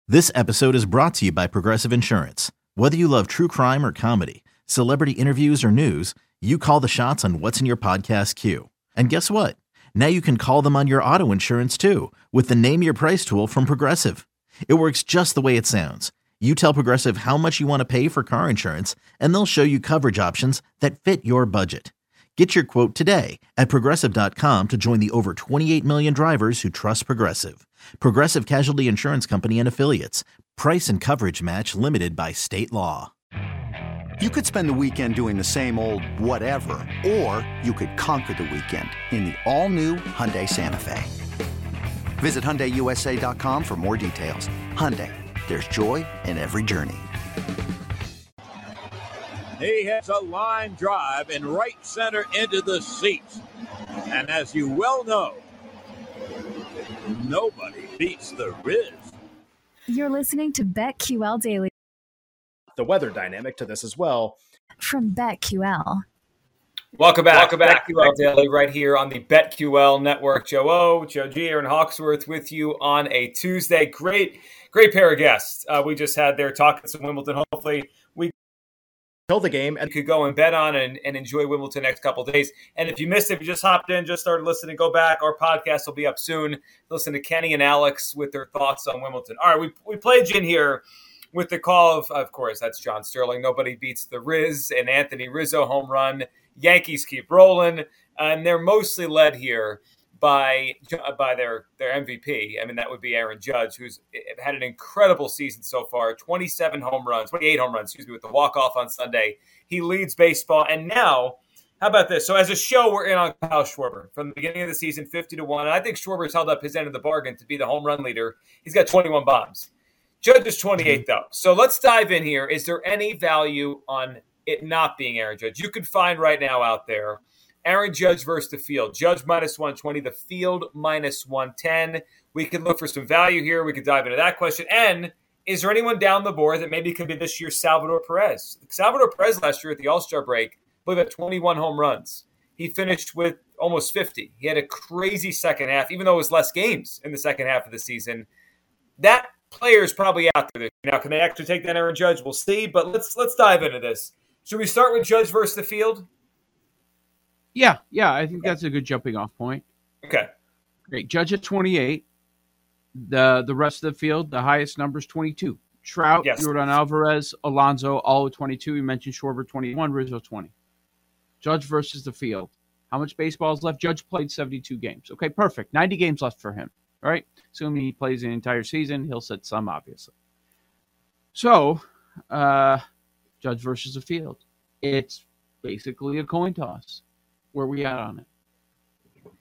This episode is brought to you by Progressive Insurance. Whether you love true crime or comedy, celebrity interviews or news, you call the shots on what's in your podcast queue. And guess what? Now you can call them on your auto insurance too with the Name Your Price tool from Progressive. It works just the way it sounds. You tell Progressive how much you want to pay for car insurance, and they'll show you coverage options that fit your budget. Get your quote today at Progressive.com to join the over 28 million drivers who trust Progressive. Progressive Casualty Insurance Company and Affiliates. Price and coverage match limited by state law. You could spend the weekend doing the same old whatever, or you could conquer the weekend in the all-new Hyundai Santa Fe. Visit HyundaiUSA.com for more details. Hyundai, there's joy in every journey. He hits a line drive in right center into the seats. And as you well know, nobody beats the Riz. You're listening to BetQL Daily. The weather dynamic to this as well. From BetQL. Welcome back. BetQL Daily right here on the BetQL Network. Joe O, Joe G, Aaron Hawksworth with you on a Tuesday. Great pair of guests we just had there talking some Wimbledon. Hopefully we the game and could go and bet on and enjoy Wimbledon next couple of days. And if you missed it, if you just hopped in, just started listening, go back. Our podcast will be up soon. Listen to Kenny and Alex with their thoughts on Wimbledon. All right, we played you in here with the call of course, that's John Sterling. Nobody beats the Riz and Anthony Rizzo home run. Yankees keep rolling, and they're mostly led here by their MVP. I mean, that would be Aaron Judge, who's had an incredible season so far. 28 home runs, with the walk-off on Sunday. He leads baseball. And now, how about this? So as a show, we're in on Kyle Schwarber. From the beginning of the season, 50-1. And I think Schwarber's held up his end of the bargain to be the home run leader. He's got 21 bombs. Judge is 28, though. So let's dive in here. Is there any value on it not being Aaron Judge? You can find right now out there Aaron Judge versus the field. Judge minus 120, the field minus 110. We could look for some value here. We could dive into that question. And is there anyone down the board that maybe could be this year's Salvador Perez? Salvador Perez last year at the All-Star break, I believe, had 21 home runs. He finished with almost 50. He had a crazy second half, even though it was less games in the second half of the season. That player is probably out there. Now, can they actually take that Aaron Judge? We'll see. But let's dive into this. Should we start with Judge versus the field? Yeah, I think that's a good jumping off point. Okay. Great. Judge at 28. The rest of the field, the highest number is 22. Trout, yes. Yordan Alvarez, Alonso, all at 22. You mentioned Schwarber 21, Rizzo 20. Judge versus the field. How much baseball is left? Judge played 72 games. Okay, perfect. 90 games left for him. All right? Assuming he plays the entire season, he'll set some, obviously. So, Judge versus the field. It's basically a coin toss. Where we at on it?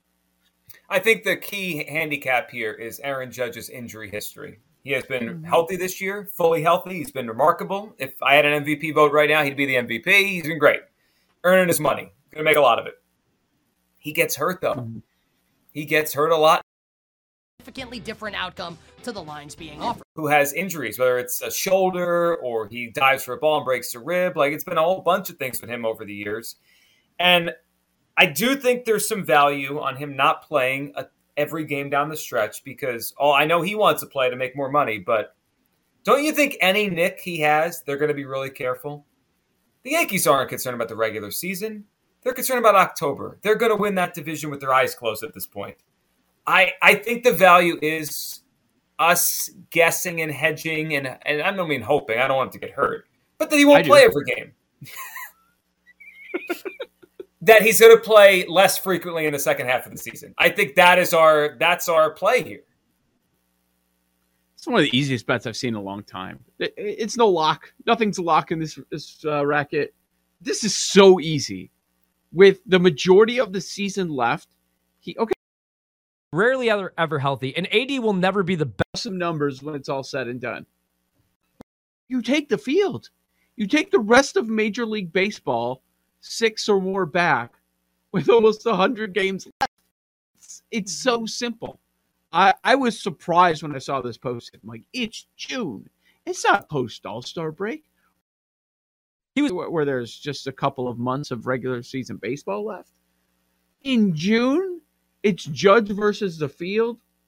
I think the key handicap here is Aaron Judge's injury history. He has been healthy this year, fully healthy. He's been remarkable. If I had an MVP vote right now, he'd be the MVP. He's been great. Earning his money. Going to make a lot of it. He gets hurt, though. He gets hurt a lot. Significantly different outcome to the lines being offered. Who has injuries, whether it's a shoulder or he dives for a ball and breaks a rib. Like, it's been a whole bunch of things with him over the years. And I do think there's some value on him not playing every game down the stretch because I know he wants to play to make more money, but don't you think any nick he has, they're going to be really careful? The Yankees aren't concerned about the regular season. They're concerned about October. They're going to win that division with their eyes closed at this point. I think the value is us guessing and hedging, and I don't mean hoping. I don't want him to get hurt. But that he won't play every game. That he's going to play less frequently in the second half of the season. I think that's our play here. It's one of the easiest bets I've seen in a long time. It's no lock. Nothing's a lock in this racket. This is so easy. With the majority of the season left, rarely ever healthy, and AD will never be the best. Some numbers when it's all said and done. You take the field. You take the rest of Major League Baseball 6 or more back with almost 100 games left. It's so simple. I was surprised when I saw this posted. I'm like, it's June. It's not post All-Star break. Where there's just a couple of months of regular season baseball left. In June, it's Judge versus the field.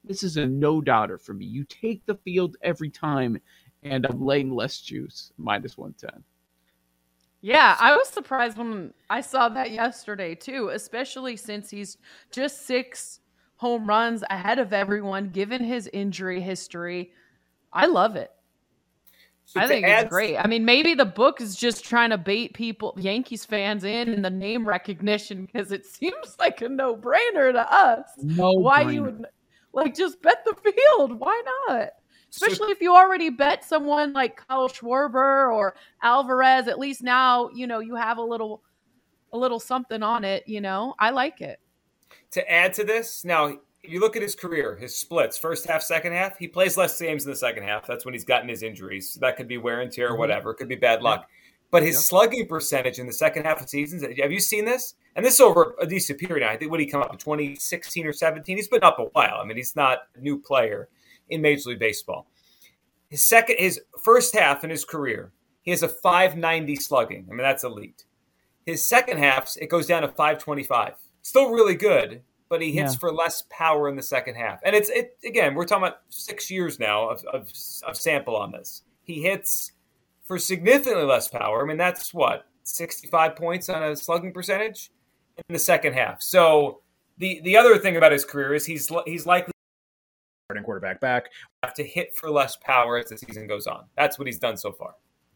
This is a no-doubter for me. You take the field every time, and I'm laying less juice, minus 110. Yeah, I was surprised when I saw that yesterday too, especially since he's just 6 home runs ahead of everyone, given his injury history. I love it. I think it's great. I mean, maybe the book is just trying to bait people, Yankees fans in the name recognition, because it seems like a no-brainer to us. Why you would just bet the field? Why not? Especially if you already bet someone like Kyle Schwarber or Alvarez. At least now, you have a little something on it. I like it. To add to this, now if you look at his career, his splits, first half, second half, he plays less games in the second half. That's when he's gotten his injuries. So that could be wear and tear or whatever. It could be bad luck. But his slugging percentage in the second half of seasons, have you seen this? And this is over a decent period now. I think when he come up in 2016 or 17, he's been up a while. I mean, he's not a new player in Major League Baseball. His first half in his career, he has a 590 slugging. I mean, that's elite. His second half, it goes down to 525. Still really good, but he hits for less power in the second half. And again, we're talking about 6 years now of sample on this. He hits for significantly less power. I mean, that's 65 points on a slugging percentage in the second half. So the other thing about his career is he's likely starting quarterback back to hit for less power as the season goes on. That's what he's done so far.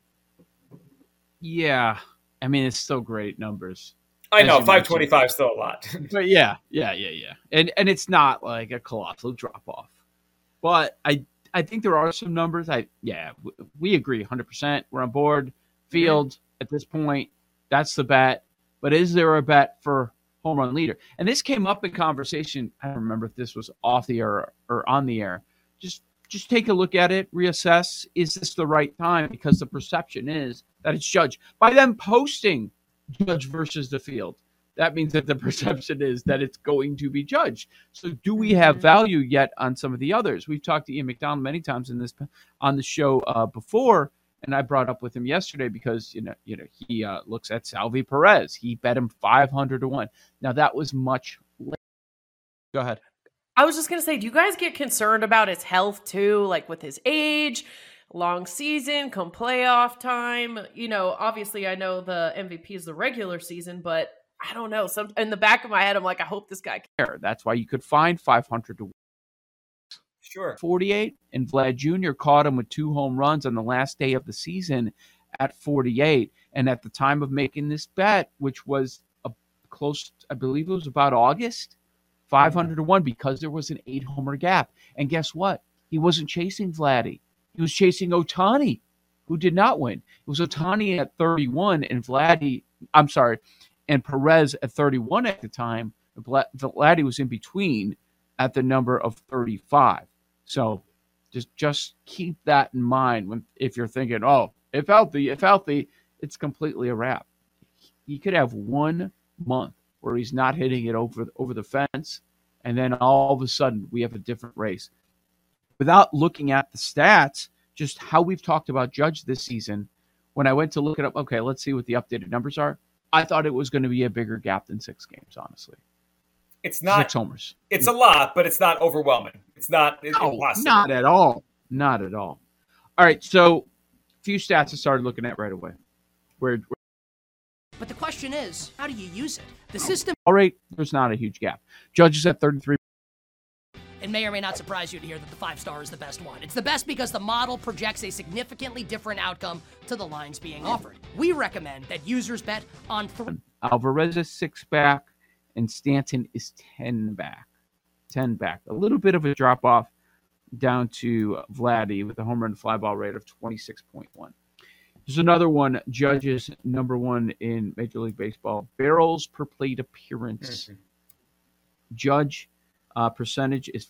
Yeah. I mean, it's still great numbers. I know, 525 is still a lot. But yeah. And it's not like a colossal drop-off. But I think there are some numbers. We agree 100%. We're on board. Field, at this point, that's the bet. But is there a bet for home run leader? And this came up in conversation. I don't remember if this was off the air or on the air. Just take a look at it, reassess. Is this the right time? Because the perception is that it's Judge. By them posting Judge versus the field, that means that the perception is that it's going to be Judge. So do we have value yet on some of the others? We've talked to Ian McDonald many times on the show before, and I brought up with him yesterday because he looks at Salvi Perez. He bet him 500-1. Now that was much later. Go ahead. I was just going to say, do you guys get concerned about his health too? Like with his age, long season, come playoff time? Obviously I know the MVP is the regular season, but I don't know. In the back of my head, I'm like, I hope this guy can. That's why you could find 500-1. Sure. 48, and Vlad Jr. caught him with 2 home runs on the last day of the season at 48. And at the time of making this bet, which was I believe it was about August, 500-1 because there was an 8-homer gap. And guess what? He wasn't chasing Vladdy. He was chasing Ohtani, who did not win. It was Ohtani at 31 and Perez at 31 at the time. Vladdy was in between at the number of 35. So just keep that in mind if you're thinking, if healthy, it's completely a wrap. He could have 1 month where he's not hitting it over the fence, and then all of a sudden we have a different race. Without looking at the stats, just how we've talked about Judge this season, when I went to look it up, okay, let's see what the updated numbers are. I thought it was going to be a bigger gap than 6 games, honestly. It's not 6 homers. It's a lot, but it's not overwhelming. It's not impossible. Not at all. Not at all. All right, so a few stats I started looking at right away. But the question is, how do you use it? The system. All right, there's not a huge gap. Judge is at 33. It may or may not surprise you to hear that the 5-star is the best one. It's the best because the model projects a significantly different outcome to the lines being offered. We recommend that users bet on 3. Alvarez is 6 back, and Stanton is 10 back. 10 back. A little bit of a drop-off down to Vladdy with a home run fly ball rate of 26.1. There's another one. Judge is number 1 in Major League Baseball. Barrels per plate appearance. Mm-hmm. Judge percentage is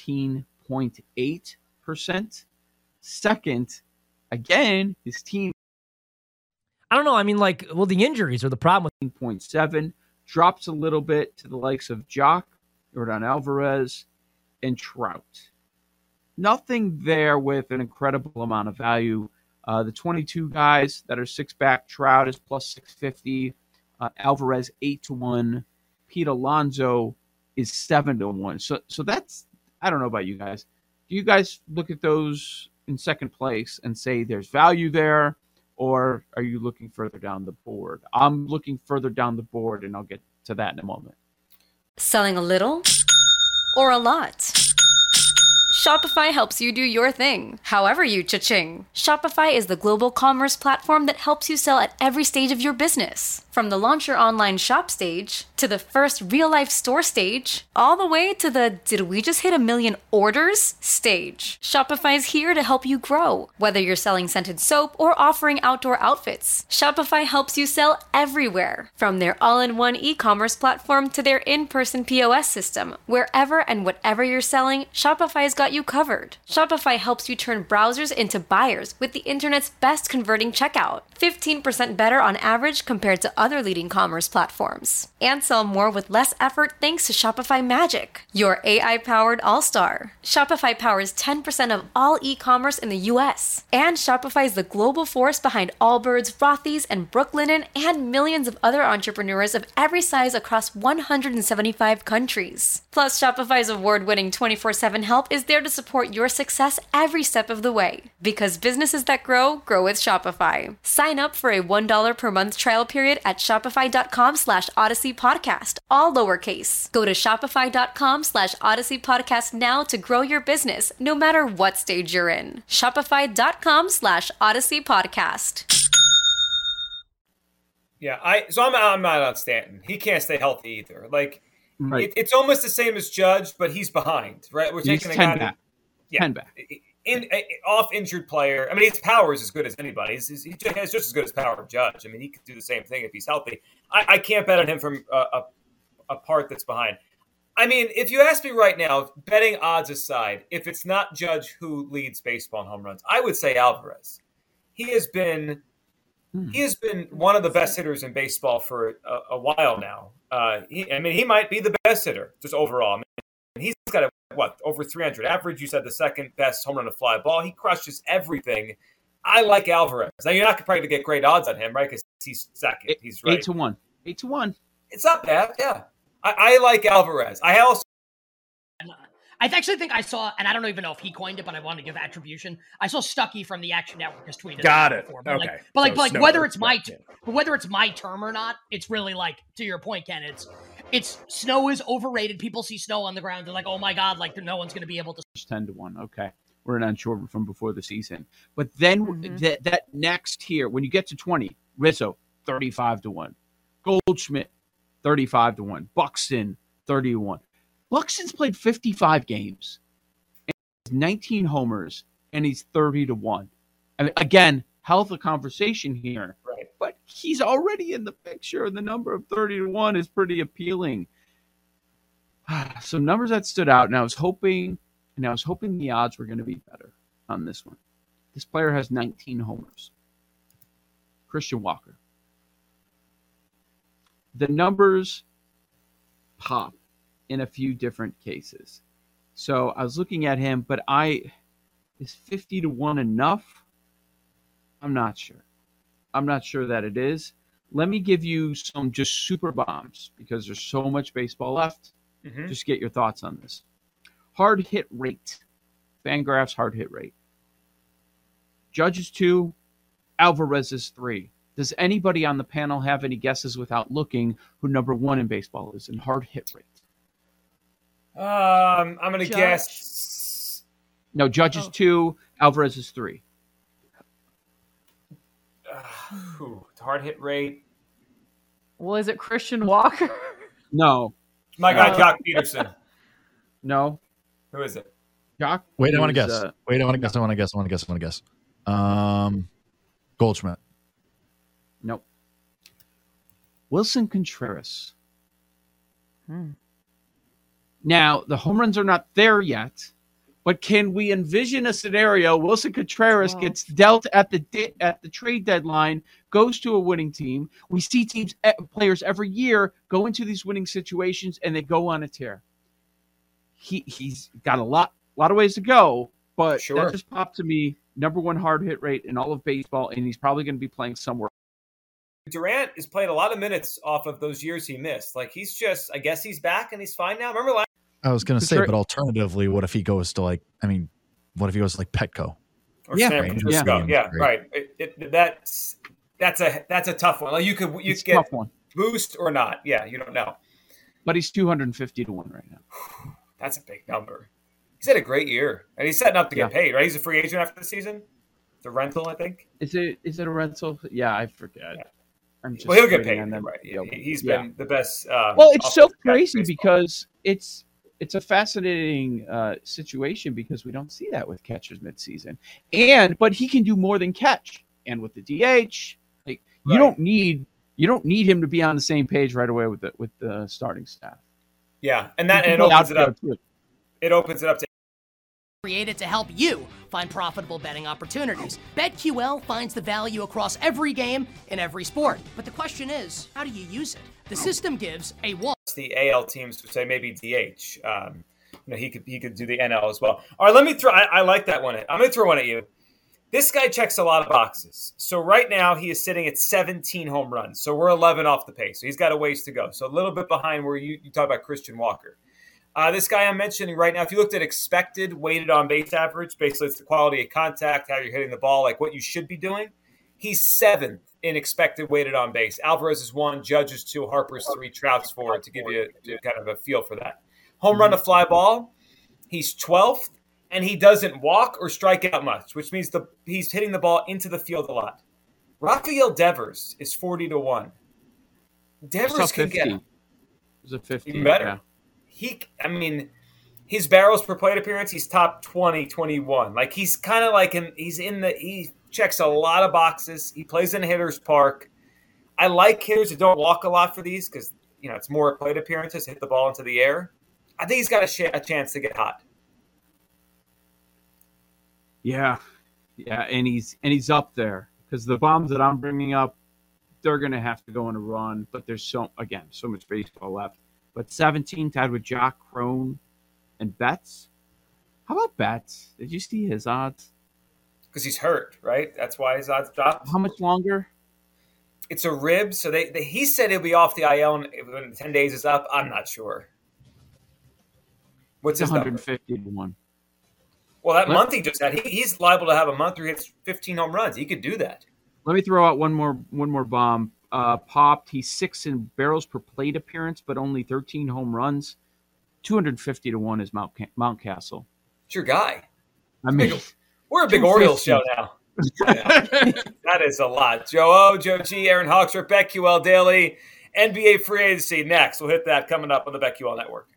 15.8%. Second, again, his team. I don't know. I mean, the injuries are the problem with 0.7. Drops a little bit to the likes of Jock, Yordan Alvarez, and Trout. Nothing there with an incredible amount of value. The 22 guys that are 6 back, Trout is plus 650. Alvarez 8-1. Pete Alonso is 7-1. So that's I don't know about you guys. Do you guys look at those in second place and say there's value there, or are you looking further down the board? I'm looking further down the board, and I'll get to that in a moment. Selling a little or a lot? Shopify helps you do your thing, however you cha-ching. Shopify is the global commerce platform that helps you sell at every stage of your business. From the launch your online shop stage, to the first real-life store stage, all the way to the did we just hit 1 million orders stage. Shopify is here to help you grow. Whether you're selling scented soap or offering outdoor outfits, Shopify helps you sell everywhere. From their all-in-one e-commerce platform to their in-person POS system, wherever and whatever you're selling, Shopify's got you covered. Shopify helps you turn browsers into buyers with the internet's best converting checkout. 15% better on average compared to other leading commerce platforms. And sell more with less effort thanks to Shopify Magic, your AI-powered all-star. Shopify powers 10% of all e-commerce in the US. And Shopify is the global force behind Allbirds, Rothy's, and Brooklinen, and millions of other entrepreneurs of every size across 175 countries. Plus, Shopify's award-winning 24/7 help is there to support your success every step of the way. Because businesses that grow, grow with Shopify. Sign up for a $1 per month trial period at shopify.com/Odyssey Podcast, all lowercase. Go to shopify.com/Odyssey Podcast now to grow your business, no matter what stage you're in. Shopify.com/Odyssey Podcast. Yeah, I'm not on Stanton. He can't stay healthy either. Like, Right. it's almost the same as Judge, but he's behind, right? We're He's taking a 10 guy back. yeah, 10 back. Off injured player. I mean, his power is as good as anybody's. He has just as good as power of Judge. I mean, he could do the same thing if he's healthy. I can't bet on him from a part that's behind. I mean, if you ask me right now, betting odds aside, if it's not Judge who leads baseball in home runs, I would say Alvarez. He has been one of the best hitters in baseball for a while now. He might be the best hitter just overall. I mean, he's got over 300 average. You said the second best home run to fly ball. He crushes everything. I like Alvarez. Now you're not probably going to get great odds on him, right? Because he's second. He's right. 8-1. 8-1. It's not bad. Yeah, I like Alvarez. I actually think I saw, and I don't even know if he coined it, but I want to give attribution. I saw Stuckey from the Action Network has tweeted. Got it. Before, Okay. But whether it's my term or not, it's really like, to your point, Ken. It's Snow is overrated. People see Snow on the ground, they're like, oh my god, like no one's going to be able to. 10-1. Okay, we're not sure from before the season, but then that next tier, when you get to 20, Rizzo 35-1, Goldschmidt 35-1, Buxton 30-1. Buxton's played 55 games, and 19 homers, and he's 30-1. I mean, again, health of conversation here, right? But he's already in the picture, and the number of 30-1 is pretty appealing. Some numbers that stood out, and I was hoping the odds were going to be better on this one. This player has 19 homers. Christian Walker. The numbers pop in a few different cases. So I was looking at him, but is 50-1 enough? I'm not sure. I'm not sure that it is. Let me give you some just super bombs because there's so much baseball left. Mm-hmm. Just get your thoughts on this. Hard hit rate. Fangraphs hard hit rate. Judge is 2. Alvarez is 3. Does anybody on the panel have any guesses without looking who number 1 in baseball is in hard hit rate? I'm going to guess. No, Judge is 2. Alvarez is 3. Hard hit rate. Well, is it Christian Walker? No. My guy, Jock Peterson. No. Who is it? Jock? Wait, I want to guess. I want to guess. Goldschmidt. Nope. Wilson Contreras. Now, the home runs are not there yet, but can we envision a scenario Wilson Contreras gets dealt at the trade deadline, goes to a winning team? We see players every year go into these winning situations and they go on a tear. He's got a lot of ways to go, but that just popped to me. Number 1 hard hit rate in all of baseball, and he's probably going to be playing somewhere. Durant has played a lot of minutes off of those years he missed. Like, he's just, I guess he's back and he's fine now. Remember last I was going to say, but alternatively, what if he goes to what if he goes to Petco? Or San Francisco. Yeah, right. That's a tough one. Like you could get boost or not. Yeah, you don't know. But he's 250 to 1 right now. That's a big number. He's had a great year, and he's setting up to get paid. Right? He's a free agent after the season. It's a rental, I think. Is it a rental? Yeah, I forget. Yeah. He'll get paid. Right? He's been the best. Well, it's so crazy because it's a fascinating situation because we don't see that with catchers midseason, but he can do more than catch. And with the DH, you don't need him to be on the same page right away with the starting staff. Yeah, and it opens it up. It opens it up to created to help you find profitable betting opportunities. BetQL finds the value across every game in every sport. But the question is, how do you use it? The system gives a one. The AL teams would say maybe DH. He could do the NL as well. All right, let me throw. I like that one. I'm going to throw one at you. This guy checks a lot of boxes. So right now he is sitting at 17 home runs. So we're 11 off the pace. So he's got a ways to go. So a little bit behind where you talk about Christian Walker. This guy I'm mentioning right now, if you looked at expected weighted on base average, basically it's the quality of contact, how you're hitting the ball, like what you should be doing. He's 7th in expected weighted on base. Alvarez is 1, Judge is 2, Harper's 3, Trout's 4 to give you kind of a feel for that. Home run to fly ball, he's 12th, and he doesn't walk or strike out much, which means he's hitting the ball into the field a lot. Rafael Devers is 40 to 1. Devers can get him. He's a 50. Even better. Yeah. His barrels per plate appearance, he's top 20, 21. Like he's kind of like he checks a lot of boxes. He plays in a hitter's park. I like hitters who don't walk a lot for these because it's more plate appearances, hit the ball into the air. I think he's got a chance to get hot. Yeah, and he's up there because the bombs that I'm bringing up, they're going to have to go on a run. But there's so much baseball left. But 17 tied with Jock Crone and Betts. How about Betts? Did you see his odds? Because he's hurt, right? That's why his odds dropped. How much longer? It's a rib, so he said he'll be off the IL when 10 days is up. I'm not sure. What's his 150 to 1. Well, that month he just had, he's liable to have a month where he hits 15 home runs. He could do that. Let me throw out one more bomb. Popped. He's 6th in barrels per plate appearance, but only 13 home runs. 250 to 1 is Mountcastle. It's your guy. I mean, we're a big Orioles show now. That is a lot. Joe O, Joe G, Aaron Hawksworth, BetQL Daily, NBA free agency next. We'll hit that coming up on the BetQL Network.